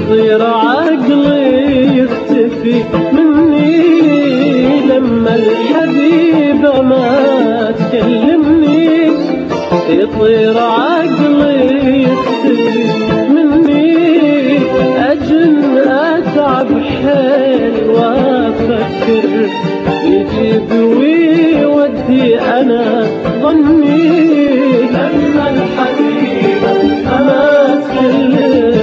يصير عقلي يختفي مني لما الحبيبة ما تكلمني، يطير عقلي يختفي مني، أجن أتعب حيل وأفكر يجيب ويودي أنا ظني لما الحبيبة ما تكلمني.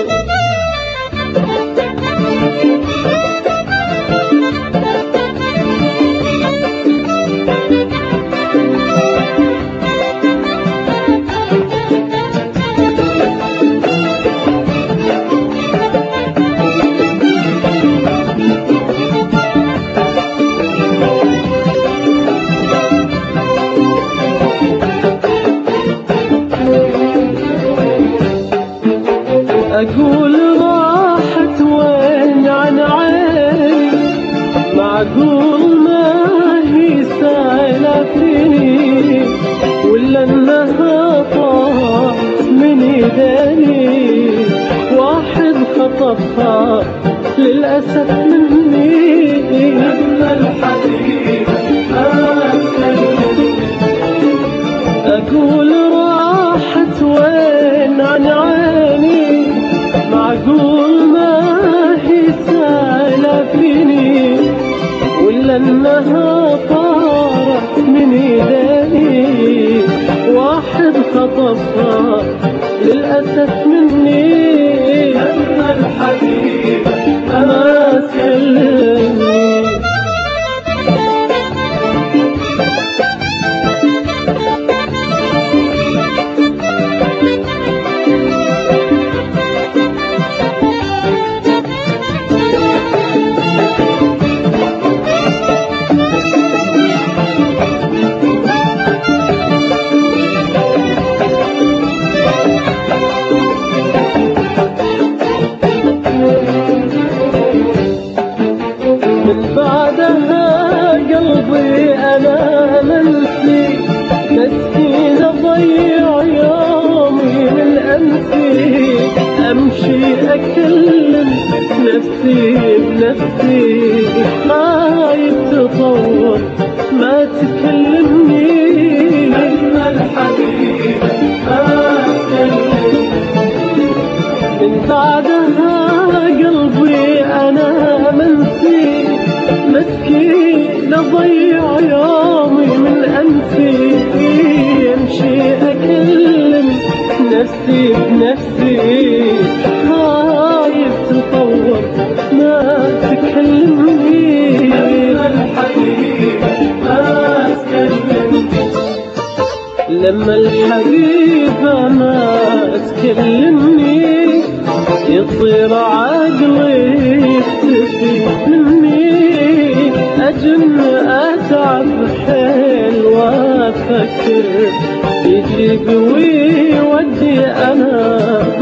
أقول راحت وين عن عيني، معقول ما هي سائلة فيني، ولا انها طاحت من ايديني، واحد خطفها للأسف مني لما الحبيب أقول راحت وين عن عيني، معقول ما هي سائلة فيني، ولا انها طارت من ايديني، واحد خطفها للأسف مني لما الحبيب ما تكلمني. من بعدها قلبي أنا منسي، مسكين ضيع يومي من أمسي، أمشي أكلم نفسي بنفسي، خايف تطور ما تكلمني لما الحبيب ما تكلمني. من بعدها قلبي أنا منسي، مسكين ضيع يومي من أمسي، أمشي أكلم نفسي بنفسي، خايف تطور ما تكلمني الحبيب ما تكلمني. لما الحبيبة ما تكلمني يطير عقلي يختفي مني، أجن أتعب حيل وأفكر يجيب ويودي أنا